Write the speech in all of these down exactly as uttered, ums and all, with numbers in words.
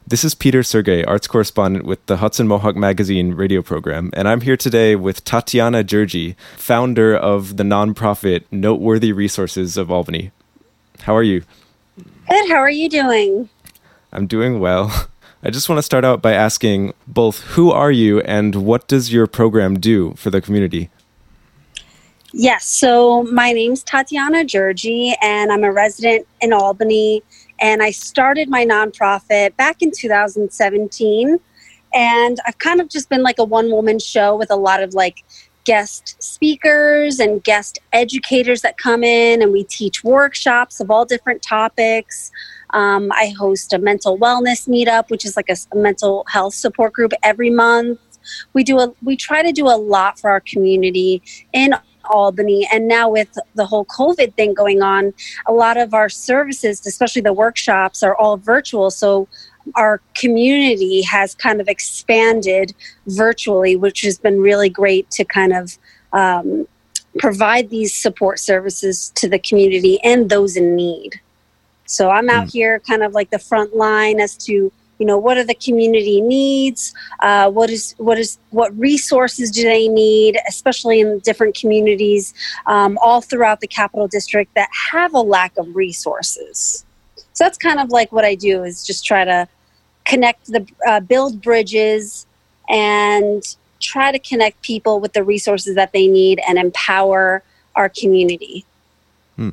This is Peter Sergey, arts correspondent with the Hudson Mohawk Magazine radio program, and I'm here today with Tatiana Georgi, founder of the nonprofit Noteworthy Resources of Albany. How are you? Good. How are you doing? I'm doing well. I just want to start out by asking both who are you and what does your program do for the community? Yes, so my name's Tatiana Georgi, and I'm a resident in Albany, and I started my nonprofit back in two thousand seventeen, and I've kind of just been like a one-woman show with a lot of like guest speakers and guest educators that come in, and we teach workshops of all different topics. Um, I host a mental wellness meetup, which is like a, a mental health support group every month. We do a we try to do a lot for our community in Albany, and now with the whole COVID thing going on, a lot of our services, especially the workshops, are all virtual. So our community has kind of expanded virtually, which has been really great to kind of um, provide these support services to the community and those in need. So I'm out mm. here kind of like the front line as to, you know, what are the community needs? Uh, what is what is what resources do they need, especially in different communities um, all throughout the Capital District that have a lack of resources. So that's kind of like what I do, is just try to connect the uh, build bridges and try to connect people with the resources that they need and empower our community. Hmm.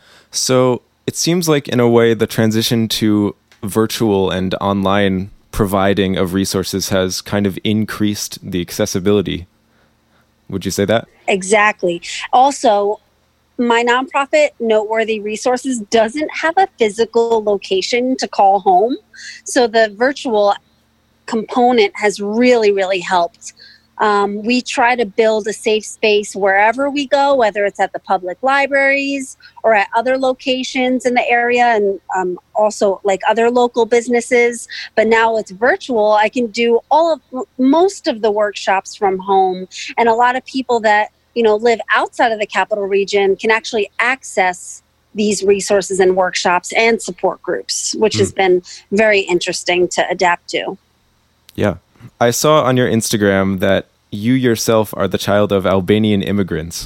So it seems like in a way the transition to virtual and online providing of resources has kind of increased the accessibility. Would you say that? Exactly. Also, my nonprofit, Noteworthy Resources, doesn't have a physical location to call home. So the virtual component has really, really helped. Um, we try to build a safe space wherever we go, whether it's at the public libraries or at other locations in the area, and um, also like other local businesses. But now it's virtual. I can do all of most of the workshops from home, and a lot of people that, you know, live outside of the capital region can actually access these resources and workshops and support groups, which mm. has been very interesting to adapt to. Yeah. I saw on your Instagram that you yourself are the child of Albanian immigrants.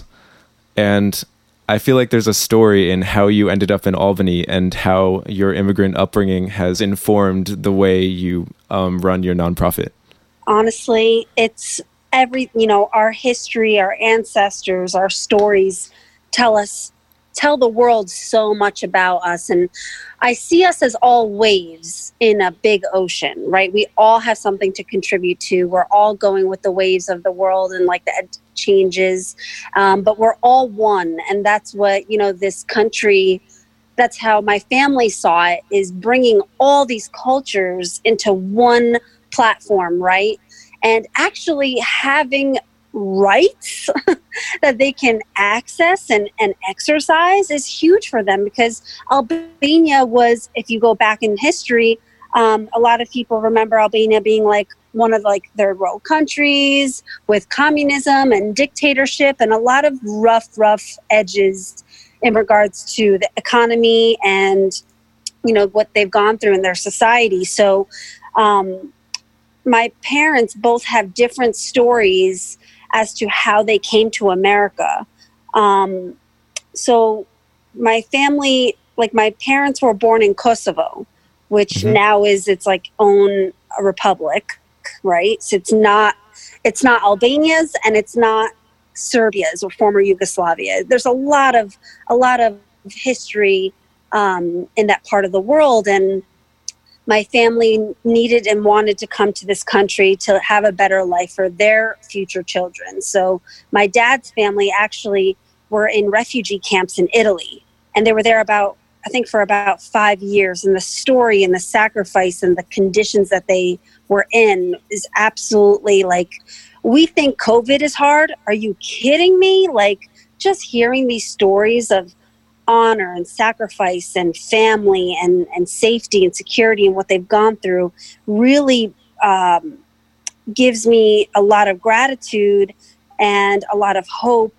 And I feel like there's a story in how you ended up in Albany and how your immigrant upbringing has informed the way you um, run your nonprofit. Honestly, it's every, you know, our history, our ancestors, our stories tell us tell the world so much about us. And I see us as all waves in a big ocean, right? We all have something to contribute to. We're all going with the waves of the world and like the changes, um, but we're all one. And that's what, you know, this country, that's how my family saw it, is bringing all these cultures into one platform, right? And actually having rights that they can access and, and exercise is huge for them, because Albania was, if you go back in history, um, a lot of people remember Albania being like one of like third world countries with communism and dictatorship and a lot of rough, rough edges in regards to the economy and, you know, what they've gone through in their society. So um, my parents both have different stories as to how they came to America. Um, so my family, like my parents were born in Kosovo, which mm-hmm. now is its like own republic, right? So it's not, it's not Albania's and it's not Serbia's or former Yugoslavia. There's a lot of, a lot of history um, in that part of the world. And my family needed and wanted to come to this country to have a better life for their future children. So my dad's family actually were in refugee camps in Italy, and they were there about, I think, for about five years. And the story and the sacrifice and the conditions that they were in is absolutely like, we think COVID is hard. Are you kidding me? Like, just hearing these stories of honor and sacrifice and family and, and safety and security and what they've gone through really um, gives me a lot of gratitude and a lot of hope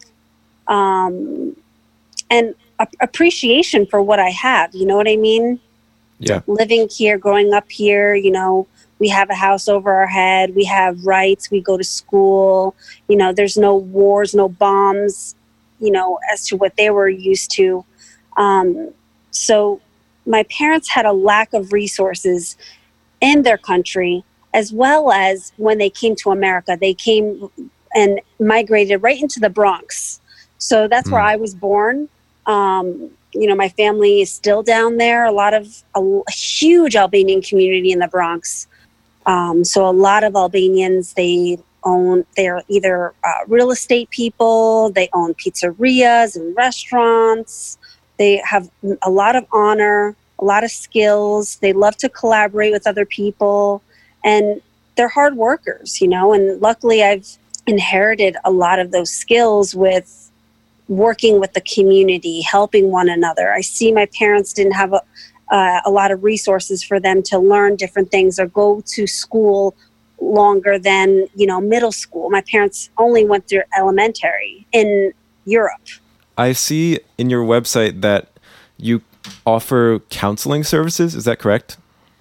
um, and a- appreciation for what I have. You know what I mean? Yeah. Living here, growing up here, you know, we have a house over our head. We have rights. We go to school. You know, there's no wars, no bombs, you know, as to what they were used to. Um, so my parents had a lack of resources in their country, as well as when they came to America. They came and migrated right into the Bronx. So that's mm. where I was born. Um, you know, my family is still down there. A lot of a, a huge Albanian community in the Bronx. Um, so a lot of Albanians, they own, they're either uh, real estate people, they own pizzerias and restaurants. They have a lot of honor, a lot of skills. They love to collaborate with other people, and they're hard workers, you know, and luckily I've inherited a lot of those skills with working with the community, helping one another. I see my parents didn't have a, uh, a lot of resources for them to learn different things or go to school longer than, you know, middle school. My parents only went through elementary in Europe. I see in your website that you offer counseling services. Is that correct?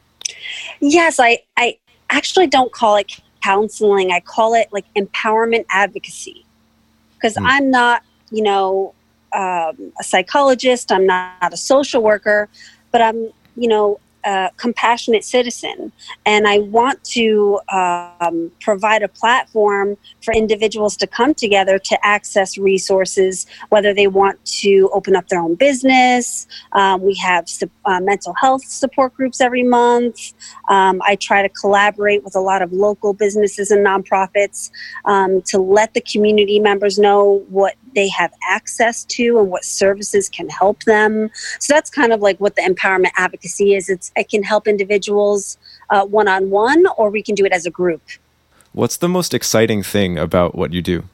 Yes, I, I actually don't call it counseling. I call it like empowerment advocacy, because mm. I'm not, you know, um, a psychologist. I'm not a social worker, but I'm, you know, a compassionate citizen. And I want to um, provide a platform for individuals to come together to access resources, whether they want to open up their own business. Um, we have uh, mental health support groups every month. Um, I try to collaborate with a lot of local businesses and nonprofits um, to let the community members know what they have access to and what services can help them. So that's kind of like what the empowerment advocacy is. It's it can help individuals uh, one-on-one, or we can do it as a group. What's the most exciting thing about what you do?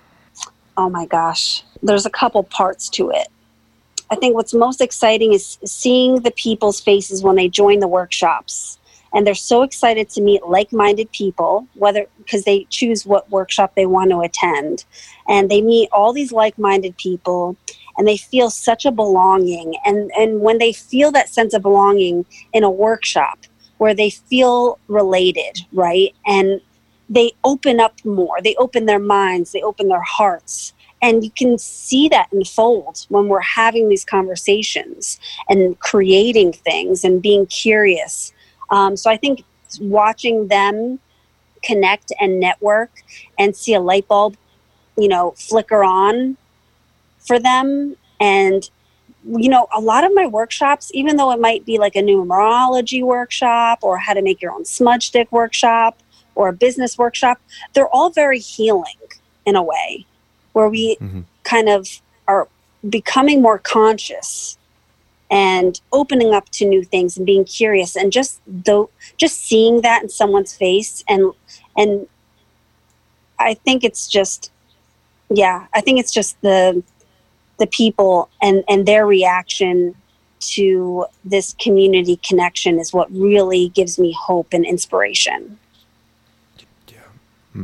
Oh my gosh, there's a couple parts to it. I think what's most exciting is seeing the people's faces when they join the workshops. And they're so excited to meet like-minded people, whether because they choose what workshop they want to attend. And they meet all these like-minded people, and they feel such a belonging. And, and when they feel that sense of belonging in a workshop where they feel related, right? And they open up more. They open their minds. They open their hearts. And you can see that unfold when we're having these conversations and creating things and being curious. Um, so I think watching them connect and network and see a light bulb, you know, flicker on for them. And, you know, a lot of my workshops, even though it might be like a numerology workshop or how to make your own smudge stick workshop or a business workshop, they're all very healing in a way where we mm-hmm. kind of are becoming more conscious and opening up to new things and being curious, and just though just seeing that in someone's face. And and I think it's just, yeah, I think it's just the the people and, and their reaction to this community connection is what really gives me hope and inspiration. Yeah. Hmm.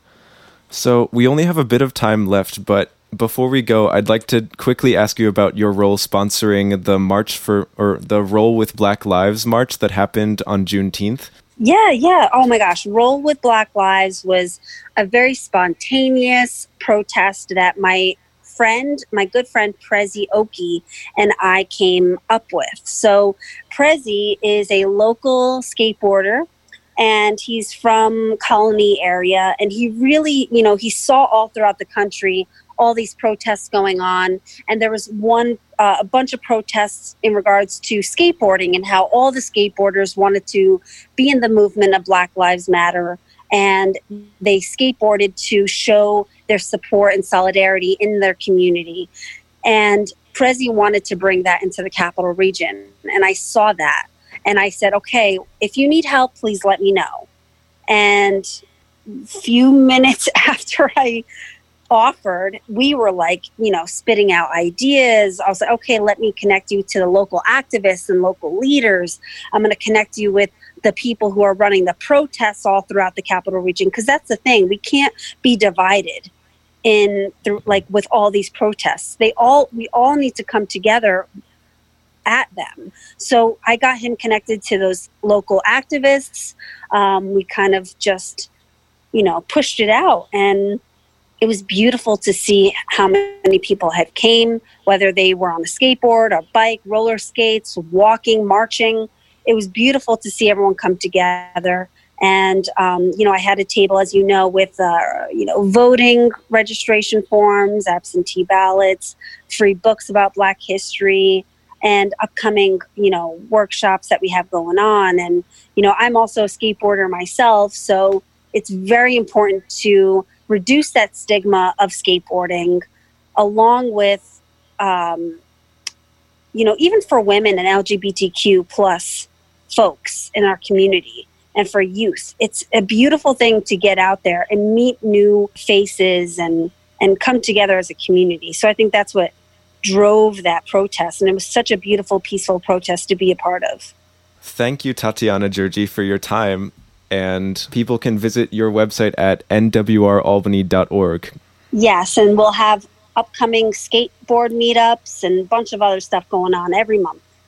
So we only have a bit of time left, but before we go, I'd like to quickly ask you about your role sponsoring the March for, or the Roll with Black Lives March that happened on Juneteenth. Yeah, yeah. Oh my gosh. Roll with Black Lives was a very spontaneous protest that my friend, my good friend Prezi Oki and I came up with. So Prezi is a local skateboarder, and he's from Colony area, and he really, you know, he saw all throughout the country all these protests going on. And there was one, uh, a bunch of protests in regards to skateboarding and how all the skateboarders wanted to be in the movement of Black Lives Matter. And they skateboarded to show their support and solidarity in their community. And Prezi wanted to bring that into the capital region. And I saw that. And I said, okay, if you need help, please let me know. And a few minutes after I offered, we were like, you know, spitting out ideas. I was like, okay, let me connect you to the local activists and local leaders. I'm going to connect you with the people who are running the protests all throughout the capital region. Because that's the thing. We can't be divided in through like with all these protests. They all, we all need to come together at them. So I got him connected to those local activists. Um, we kind of just, you know, pushed it out, and it was beautiful to see how many people had came, whether they were on a skateboard or bike, roller skates, walking, marching. It was beautiful to see everyone come together. And, um, you know, I had a table, as you know, with, uh, you know, voting registration forms, absentee ballots, free books about Black history, and upcoming, you know, workshops that we have going on. And, you know, I'm also a skateboarder myself, so it's very important to reduce that stigma of skateboarding, along with, um, you know, even for women and L G B T Q plus folks in our community and for youth. It's a beautiful thing to get out there and meet new faces and, and come together as a community. So I think that's what drove that protest. And it was such a beautiful, peaceful protest to be a part of. Thank you, Tatiana Georgi, for your time. And people can visit your website at n w r albany dot org. Yes, and we'll have upcoming skateboard meetups and a bunch of other stuff going on every month.